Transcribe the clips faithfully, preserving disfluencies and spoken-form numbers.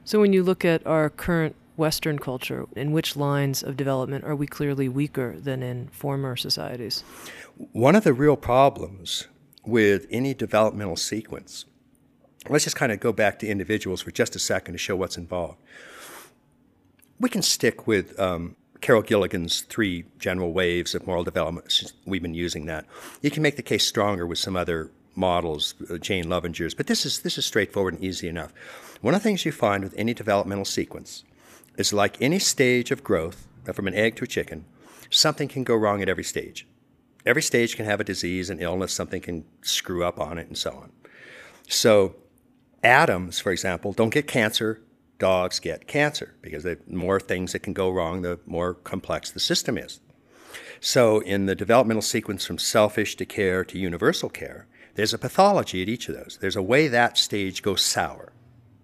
So when you look at our current Western culture, in which lines of development are we clearly weaker than in former societies? One of the real problems with any developmental sequence, let's just kind of go back to individuals for just a second to show what's involved. We can stick with um, Carol Gilligan's three general waves of moral development. We've been using that. You can make the case stronger with some other models, uh, Jane Lovinger's, but this is this is straightforward and easy enough. One of the things you find with any developmental sequence is, like any stage of growth, from an egg to a chicken, something can go wrong at every stage. Every stage can have a disease, an illness, something can screw up on it, and so on. So atoms, for example, don't get cancer. Dogs get cancer because the more things that can go wrong, the more complex the system is. So in the developmental sequence from selfish to care to universal care, there's a pathology at each of those. There's a way that stage goes sour.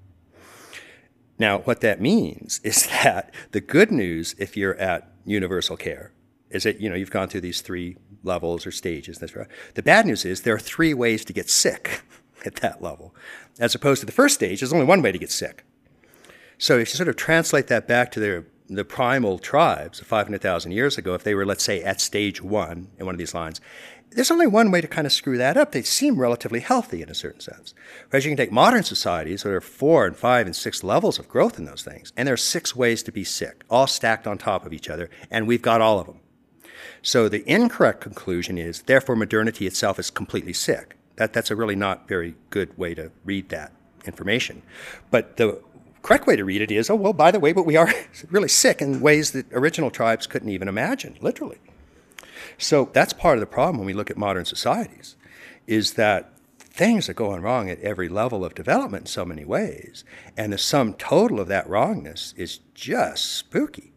Now, what that means is that the good news, if you're at universal care, is that, you know, you've gone through these three levels or stages. That's right. The bad news is there are three ways to get sick at that level. As opposed to the first stage, there's only one way to get sick. So if you sort of translate that back to their, the primal tribes of five hundred thousand years ago, if they were, let's say, at stage one in one of these lines, there's only one way to kind of screw that up. They seem relatively healthy in a certain sense. Whereas you can take modern societies, there are four and five and six levels of growth in those things, and there are six ways to be sick, all stacked on top of each other, and we've got all of them. So the incorrect conclusion is, therefore, modernity itself is completely sick. That, that's a really not very good way to read that information. But the correct way to read it is, oh, well, by the way, but we are really sick in ways that original tribes couldn't even imagine, literally. So that's part of the problem when we look at modern societies, is that things are going wrong at every level of development in so many ways, and the sum total of that wrongness is just spooky.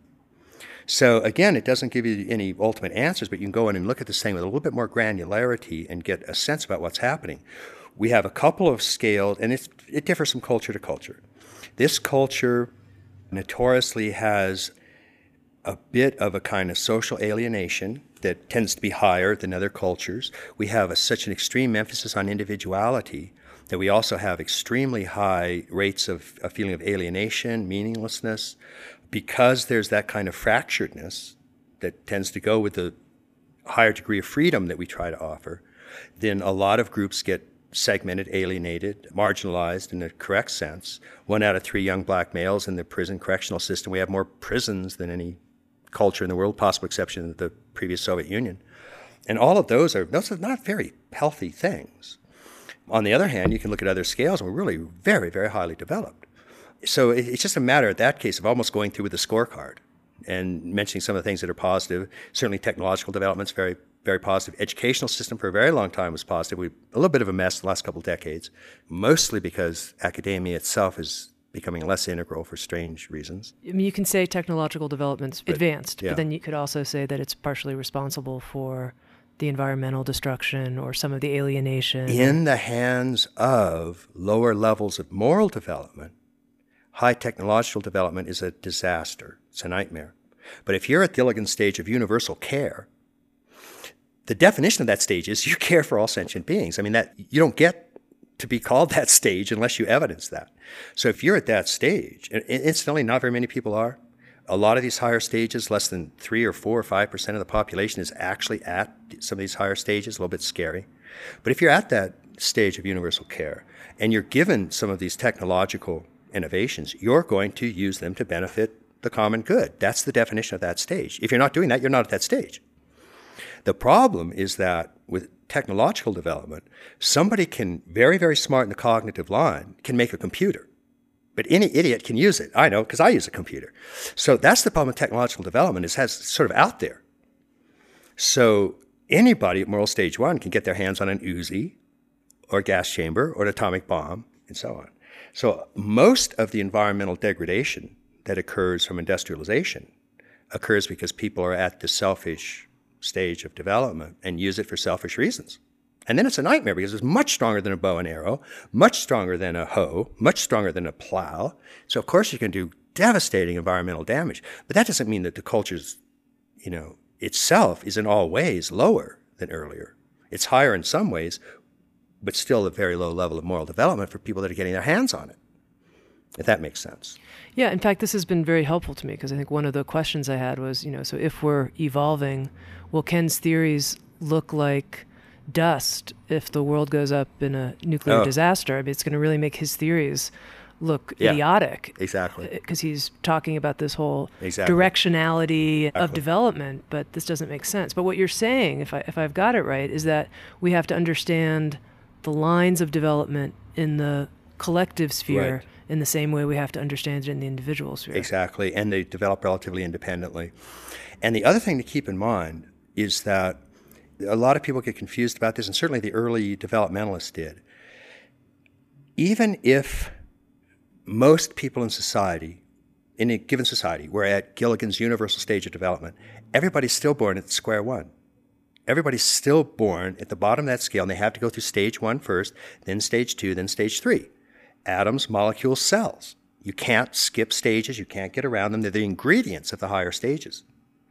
So again, it doesn't give you any ultimate answers, but you can go in and look at this thing with a little bit more granularity and get a sense about what's happening. We have a couple of scaled, and it's, it differs from culture to culture. This culture notoriously has a bit of a kind of social alienation that tends to be higher than other cultures. We have a, such an extreme emphasis on individuality that we also have extremely high rates of a feeling of alienation, meaninglessness. Because there's that kind of fracturedness that tends to go with the higher degree of freedom that we try to offer, then a lot of groups get segmented, alienated, marginalized in the correct sense. One out of three young black males in the prison correctional system. We have more prisons than any culture in the world, possible exception of the previous Soviet Union. And all of those are, those are not very healthy things. On the other hand, you can look at other scales, and we're really very, very highly developed. So it's just a matter, in that case, of almost going through with a scorecard and mentioning some of the things that are positive. Certainly technological development's very, very positive. Educational system for a very long time was positive. We a little bit of a mess in the last couple of decades, mostly because academia itself is becoming less integral for strange reasons. I mean, you can say technological development's but, advanced, yeah. but then you could also say that it's partially responsible for the environmental destruction or some of the alienation. In the hands of lower levels of moral development, high technological development is a disaster. It's a nightmare. But if you're at Gilligan's stage of universal care, the definition of that stage is you care for all sentient beings. I mean, that you don't get to be called that stage unless you evidence that. So if you're at that stage, and incidentally, not very many people are. A lot of these higher stages, less than three or four or five percent of the population is actually at some of these higher stages, a little bit scary. But if you're at that stage of universal care and you're given some of these technological innovations, you're going to use them to benefit the common good. That's the definition of that stage. If you're not doing that, you're not at that stage. The problem is that with technological development, somebody can, very, very smart in the cognitive line, can make a computer. But any idiot can use it. I know, because I use a computer. So that's the problem with technological development, is has sort of out there. So anybody at moral stage one can get their hands on an Uzi or a gas chamber or an atomic bomb and so on. So most of the environmental degradation that occurs from industrialization occurs because people are at the selfish stage of development and use it for selfish reasons. And then it's a nightmare because it's much stronger than a bow and arrow, much stronger than a hoe, much stronger than a plow. So of course you can do devastating environmental damage. But that doesn't mean that the culture's, you know, itself is in all ways lower than earlier. It's higher in some ways, but still a very low level of moral development for people that are getting their hands on it. if that makes sense. Yeah, in fact, this has been very helpful to me because I think one of the questions I had was, you know, so if we're evolving, will Ken's theories look like dust if the world goes up in a nuclear oh. disaster? I mean, it's going to really make his theories look yeah, idiotic. Exactly. Because he's talking about this whole exactly. directionality exactly. of development, but this doesn't make sense. But what you're saying, if I if I've got it right, is that we have to understand the lines of development in the collective sphere right. in the same way we have to understand it in the individual sphere. Exactly, and they develop relatively independently. And the other thing to keep in mind is that a lot of people get confused about this, and certainly the early developmentalists did. Even if most people in society, in a given society, were at Gilligan's universal stage of development, everybody's still born at square one. Everybody's still born at the bottom of that scale, and they have to go through stage one first, then stage two, then stage three. Atoms, molecules, cells. You can't skip stages. You can't get around them. They're the ingredients of the higher stages.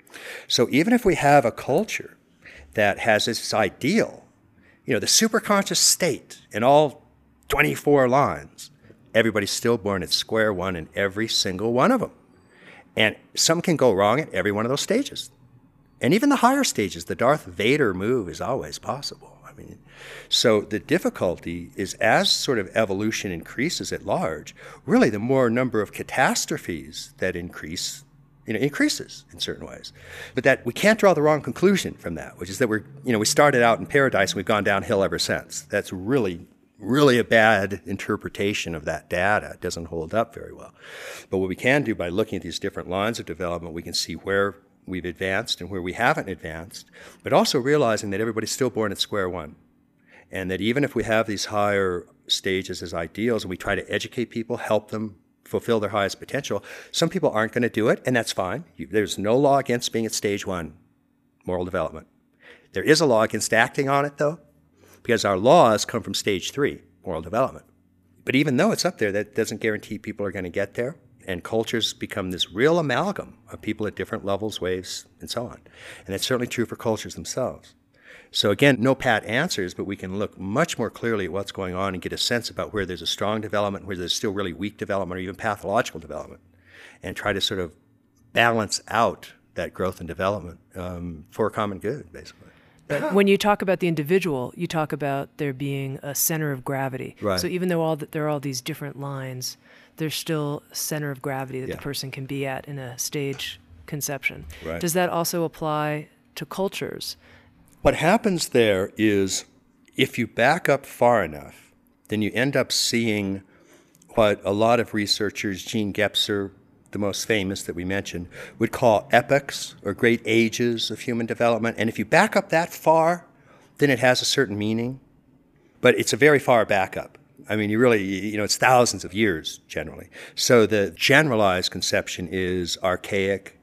So even if we have a culture that has this ideal, you know, the superconscious state in all twenty-four lines, everybody's still born at square one in every single one of them. And some can go wrong at every one of those stages. And even the higher stages, the Darth Vader move is always possible. I mean, so the difficulty is as sort of evolution increases at large, really the more number of catastrophes that increase, you know, increases in certain ways. But that we can't draw the wrong conclusion from that, which is that we're, you know, we started out in paradise and we've gone downhill ever since. That's really, really a bad interpretation of that data. It doesn't hold up very well. But what we can do by looking at these different lines of development, we can see where we've advanced and where we haven't advanced, but also realizing that everybody's still born at square one. And that even if we have these higher stages as ideals and we try to educate people, help them fulfill their highest potential, some people aren't going to do it, and that's fine. You, there's no law against being at stage one, moral development. There is a law against acting on it, though, because our laws come from stage three, moral development. But even though it's up there, that doesn't guarantee people are going to get there. And cultures become this real amalgam of people at different levels, waves, and so on. And that's certainly true for cultures themselves. So again, no pat answers, but we can look much more clearly at what's going on and get a sense about where there's a strong development, where there's still really weak development, or even pathological development, and try to sort of balance out that growth and development um, for a common good, basically. But when you talk about the individual, you talk about there being a center of gravity. Right. So even though all the, there are all these different lines, there's still a center of gravity that yeah. the person can be at in a stage conception. Right. Does that also apply to cultures? What happens there is if you back up far enough, then you end up seeing what a lot of researchers, Gene Gebser, the most famous that we mentioned, would call epochs or great ages of human development. And if you back up that far, then it has a certain meaning. But it's a very far backup. I mean, you really, you know, it's thousands of years generally. So the generalized conception is archaic,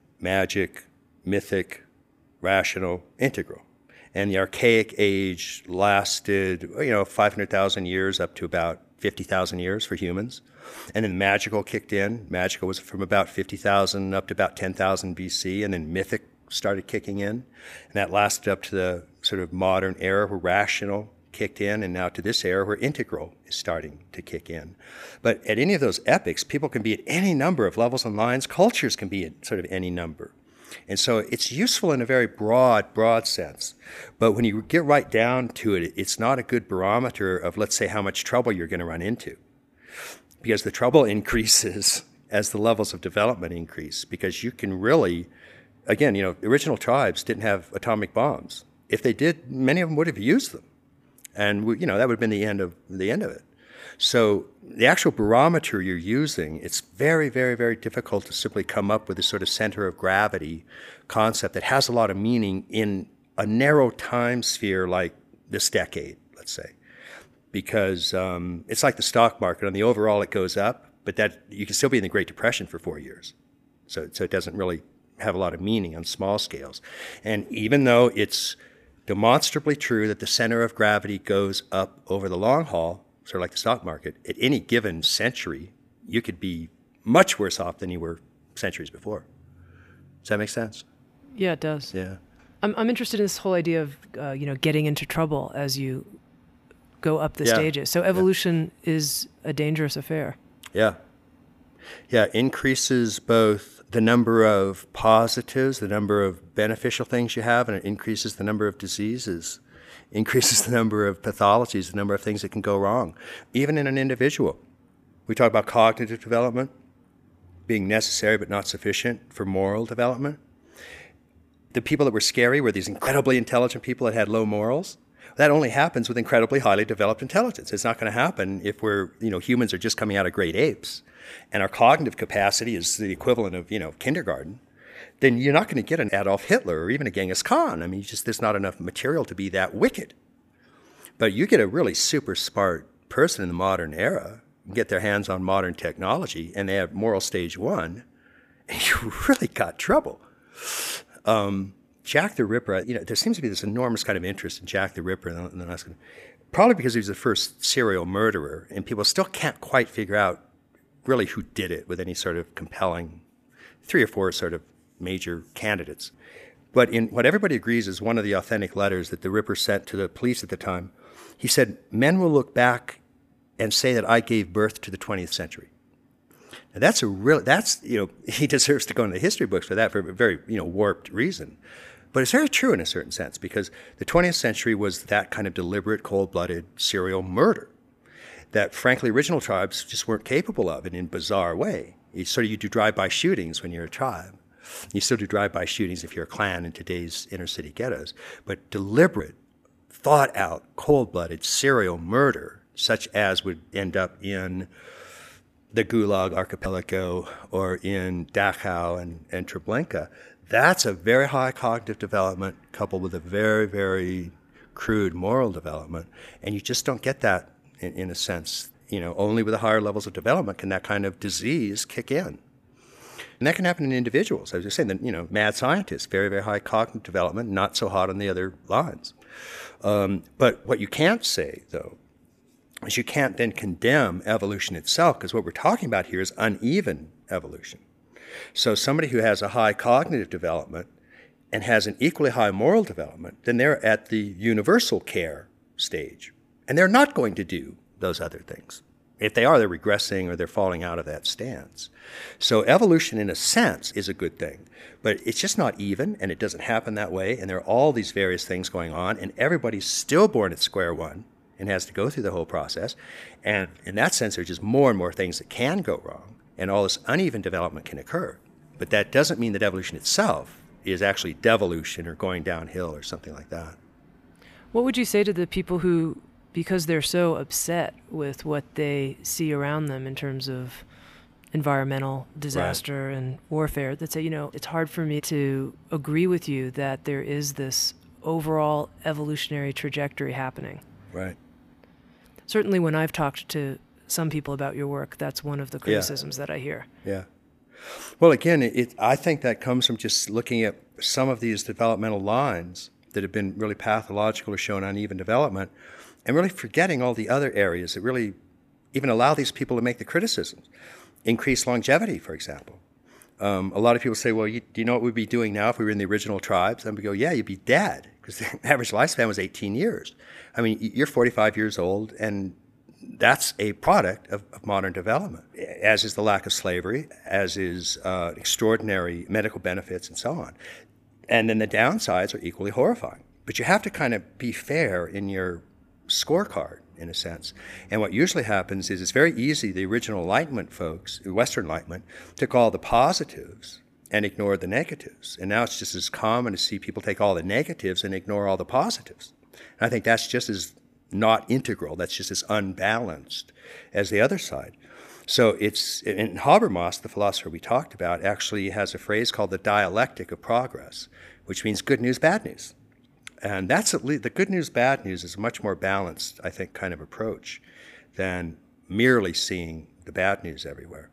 magic, mythic, rational, integral. And the archaic age lasted, you know, five hundred thousand years up to about fifty thousand years for humans. And then magical kicked in. Magical was from about fifty thousand up to about ten thousand B C, and then mythic started kicking in. And that lasted up to the sort of modern era where rational kicked in, and now to this era where integral is starting to kick in. But at any of those epochs, people can be at any number of levels and lines. Cultures can be at sort of any number. And so it's useful in a very broad, broad sense. But when you get right down to it, it's not a good barometer of, let's say, how much trouble you're going to run into. Because the trouble increases as the levels of development increase. Because you can really, again, you know, original tribes didn't have atomic bombs. If they did, many of them would have used them. And, you know, that would have been the end of the end of it. So the actual barometer you're using, it's very, very, very difficult to simply come up with a sort of center of gravity concept that has a lot of meaning in a narrow time sphere like this decade, let's say. Because um, it's like the stock market. On the overall, it goes up, but that you can still be in the Great Depression for four years. So, so it doesn't really have a lot of meaning on small scales. And even though it's demonstrably true that the center of gravity goes up over the long haul, sort of like the stock market, at any given century, you could be much worse off than you were centuries before. Does that make sense? Yeah, it does. Yeah. I'm I'm interested in this whole idea of uh, you know, getting into trouble as you go up the yeah. stages. So evolution yeah. is a dangerous affair. Yeah. Yeah, increases both the number of positives, the number of beneficial things you have, and it increases the number of diseases, increases the number of pathologies, the number of things that can go wrong, even in an individual. We talk about cognitive development being necessary but not sufficient for moral development. The people that were scary were these incredibly intelligent people that had low morals. That only happens with incredibly highly developed intelligence. It's not going to happen if we're, you know, humans are just coming out of great apes and our cognitive capacity is the equivalent of, you know, kindergarten. Then you're not going to get an Adolf Hitler or even a Genghis Khan. I mean, just there's not enough material to be that wicked. But you get a really super smart person in the modern era, get their hands on modern technology, and they have moral stage one, and you really got trouble. Um, Jack the Ripper, you know, there seems to be this enormous kind of interest in Jack the Ripper, and then I was going to, probably because he was the first serial murderer, and people still can't quite figure out really who did it with any sort of compelling, three or four sort of major candidates. But in what everybody agrees is one of the authentic letters that the Ripper sent to the police at the time, he said, "Men will look back and say that I gave birth to the twentieth century." Now that's a real, that's, you know, he deserves to go into the history books for that for a very, you know, warped reason. But it's very true in a certain sense because the twentieth century was that kind of deliberate, cold-blooded serial murder that, frankly, original tribes just weren't capable of in a bizarre way. You sort of, you do drive-by shootings when you're a tribe. You still do drive-by shootings if you're a clan in today's inner-city ghettos. But deliberate, thought-out, cold-blooded serial murder, such as would end up in the Gulag Archipelago or in Dachau and, and Treblinka, that's a very high cognitive development coupled with a very, very crude moral development. And you just don't get that in, in a sense. You know, only with the higher levels of development can that kind of disease kick in. And that can happen in individuals. I was just saying that, you know, mad scientists, very, very high cognitive development, not so hot on the other lines. Um, but what you can't say, though, is you can't then condemn evolution itself, because what we're talking about here is uneven evolution. So somebody who has a high cognitive development and has an equally high moral development, then they're at the universal care stage. And they're not going to do those other things. If they are, they're regressing or they're falling out of that stance. So evolution, in a sense, is a good thing. But it's just not even, and it doesn't happen that way. And there are all these various things going on, and everybody's still born at square one and has to go through the whole process. And in that sense, there's just more and more things that can go wrong, and all this uneven development can occur. But that doesn't mean that evolution itself is actually devolution or going downhill or something like that. What would you say to the people who, because they're so upset with what they see around them in terms of environmental disaster right. and warfare, that say, you know, it's hard for me to agree with you that there is this overall evolutionary trajectory happening? Right. Certainly when I've talked to some people about your work, that's one of the criticisms yeah. that I hear. Yeah. Well, again, it, I think that comes from just looking at some of these developmental lines that have been really pathological or shown uneven development, and really forgetting all the other areas that really even allow these people to make the criticisms. Increased longevity, for example. Um, a lot of people say, well, you, do you know what we'd be doing now if we were in the original tribes? And we go, yeah, you'd be dead, because the average lifespan was eighteen years. I mean, you're forty-five years old, and that's a product of, of modern development, as is the lack of slavery, as is uh, extraordinary medical benefits, and so on. And then the downsides are equally horrifying. But you have to kind of be fair in your scorecard, in a sense. And what usually happens is it's very easy, the original Enlightenment folks, Western Enlightenment, took all the positives and ignored the negatives. And now it's just as common to see people take all the negatives and ignore all the positives. And I think that's just as not integral, that's just as unbalanced as the other side. So it's, and Habermas, the philosopher we talked about, actually has a phrase called the dialectic of progress, which means good news, bad news. And that's at least, the good news, bad news is a much more balanced, I think, kind of approach than merely seeing the bad news everywhere.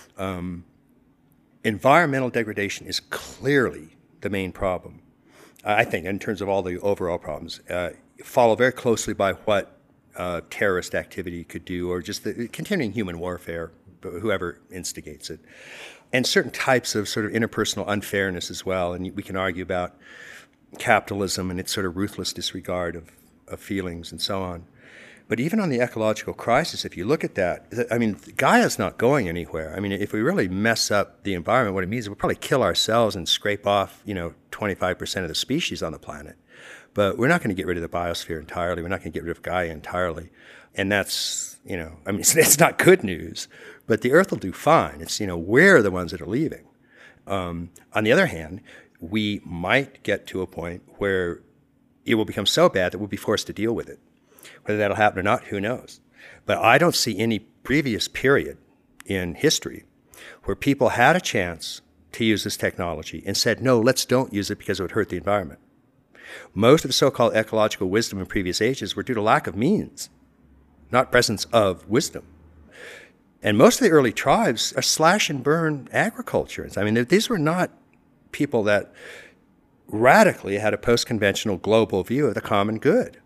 Um, environmental degradation is clearly the main problem, I think, in terms of all the overall problems. Uh, follow very closely by what uh, terrorist activity could do, or just the continuing human warfare, whoever instigates it. And certain types of sort of interpersonal unfairness as well. And we can argue about capitalism and its sort of ruthless disregard of, of feelings and so on. But even on the ecological crisis, if you look at that, I mean, Gaia's not going anywhere. I mean, if we really mess up the environment, what it means is we'll probably kill ourselves and scrape off, you know, twenty-five percent of the species on the planet. But we're not going to get rid of the biosphere entirely. We're not going to get rid of Gaia entirely. And that's, you know, I mean, it's, it's not good news, but the Earth will do fine. It's, you know, we're the ones that are leaving. Um, on the other hand, we might get to a point where it will become so bad that we'll be forced to deal with it. Whether that'll happen or not, who knows? But I don't see any previous period in history where people had a chance to use this technology and said, no, let's don't use it because it would hurt the environment. Most of the so-called ecological wisdom in previous ages were due to lack of means, not presence of wisdom. And most of the early tribes are slash and burn agriculture. I mean, these were not people that radically had a post-conventional global view of the common good.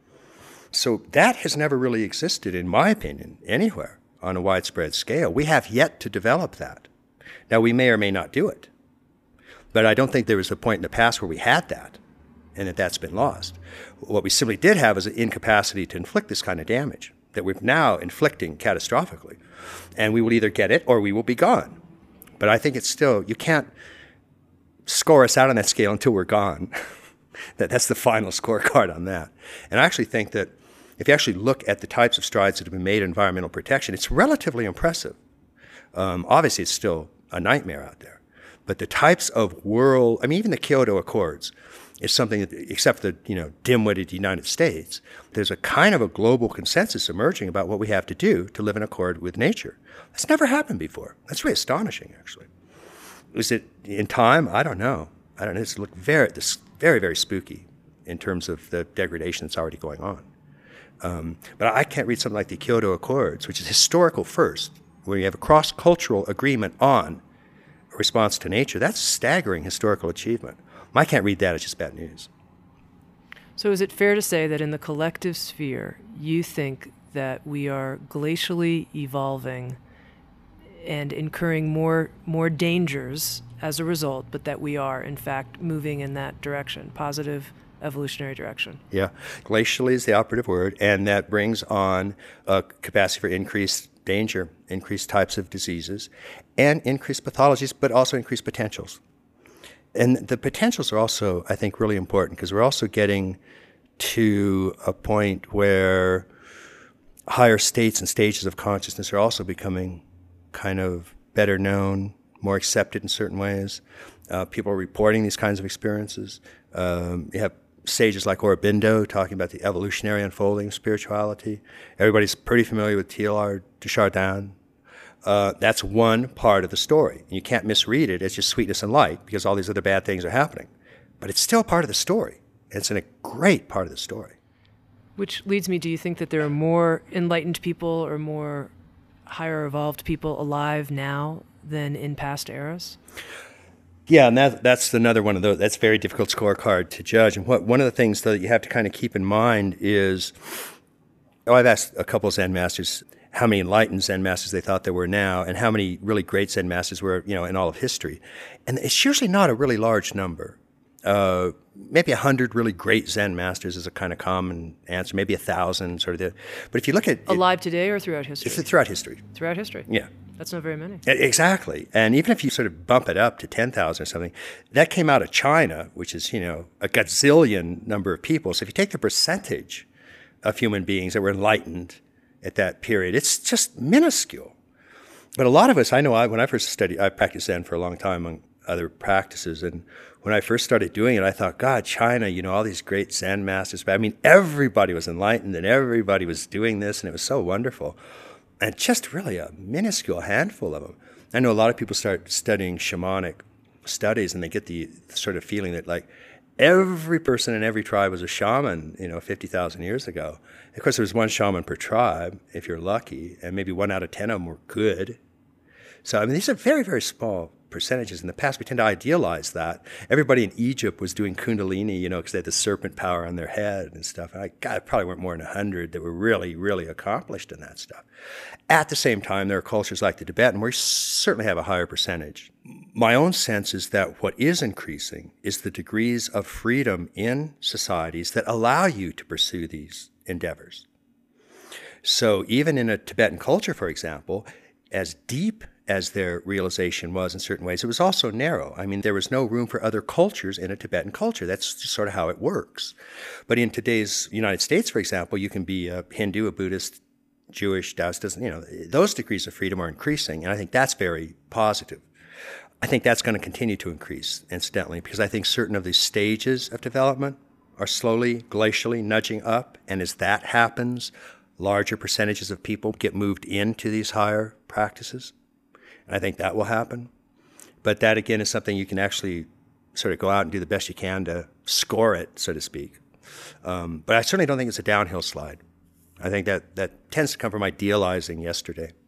So that has never really existed, in my opinion, anywhere on a widespread scale. We have yet to develop that. Now, we may or may not do it, but I don't think there was a point in the past where we had that and that that's been lost. What we simply did have is an incapacity to inflict this kind of damage that we're now inflicting catastrophically. And we will either get it or we will be gone. But I think it's still, you can't score us out on that scale until we're gone. that That's the final scorecard on that. And I actually think that if you actually look at the types of strides that have been made in environmental protection, it's relatively impressive. Um, obviously, it's still a nightmare out there. But the types of world, I mean, even the Kyoto Accords is something that, except for the, you know, dim-witted United States, there's a kind of a global consensus emerging about what we have to do to live in accord with nature. That's never happened before. That's really astonishing, actually. Is it in time? I don't know. I don't know. It's looked very, this very, very spooky in terms of the degradation that's already going on. Um, but I can't read something like the Kyoto Accords, which is historical first, where you have a cross-cultural agreement on a response to nature. That's staggering historical achievement. I can't read that. It's just bad news. So is it fair to say that in the collective sphere, you think that we are glacially evolving and incurring more more dangers as a result, but that we are, in fact, moving in that direction, positive evolutionary direction? Yeah. Glacially is the operative word, and that brings on a capacity for increased danger, increased types of diseases, and increased pathologies, but also increased potentials. And the potentials are also, I think, really important because we're also getting to a point where higher states and stages of consciousness are also becoming kind of better known, more accepted in certain ways. Uh, people are reporting these kinds of experiences. Um, you have sages like Aurobindo talking about the evolutionary unfolding of spirituality. Everybody's pretty familiar with Teilhard de Chardin. Uh, that's one part of the story. You can't misread it as just sweetness and light because all these other bad things are happening. But it's still part of the story. It's a great part of the story. Which leads me, do you think that there are more enlightened people or more higher evolved people alive now than in past eras? Yeah, and that, that's another one of those, that's a very difficult scorecard to judge. And what one of the things that you have to kind of keep in mind is, oh, I've asked a couple of Zen masters how many enlightened Zen masters they thought there were now and how many really great Zen masters were, you know, in all of history. And it's usually not a really large number. Uh, maybe a hundred really great Zen masters is a kind of common answer, maybe a thousand sort of. The, but if you look at alive it, today or throughout history? It's throughout history. Throughout history. Yeah. That's not very many. Exactly. And even if you sort of bump it up to ten thousand or something, that came out of China, which is, you know, a gazillion number of people. So if you take the percentage of human beings that were enlightened at that period, it's just minuscule. But a lot of us, I know I, when I first studied, I practiced Zen for a long time among other practices. And when I first started doing it, I thought, God, China, you know, all these great Zen masters. But I mean, everybody was enlightened and everybody was doing this, and it was so wonderful. And just really a minuscule handful of them. I know a lot of people start studying shamanic studies and they get the sort of feeling that like every person in every tribe was a shaman, you know, fifty thousand years ago. Of course, there was one shaman per tribe, if you're lucky, and maybe one out of ten of them were good. So, I mean, these are very, very small percentages. In the past, we tend to idealize that. Everybody in Egypt was doing kundalini, you know, because they had the serpent power on their head and stuff. And I, God, it probably weren't more than a hundred that were really, really accomplished in that stuff. At the same time, there are cultures like the Tibetan where you certainly have a higher percentage. My own sense is that what is increasing is the degrees of freedom in societies that allow you to pursue these endeavors. So even in a Tibetan culture, for example, as deep as their realization was in certain ways, it was also narrow. I mean, there was no room for other cultures in a Tibetan culture. That's just sort of how it works. But in today's United States, for example, you can be a Hindu, a Buddhist, Jewish, Taoist, doesn't, you know, those degrees of freedom are increasing, and I think that's very positive. I think that's going to continue to increase, incidentally, because I think certain of these stages of development are slowly, glacially nudging up, and as that happens, larger percentages of people get moved into these higher practices. And I think that will happen. But that, again, is something you can actually sort of go out and do the best you can to score it, so to speak. Um, but I certainly don't think it's a downhill slide. I think that, that tends to come from idealizing yesterday.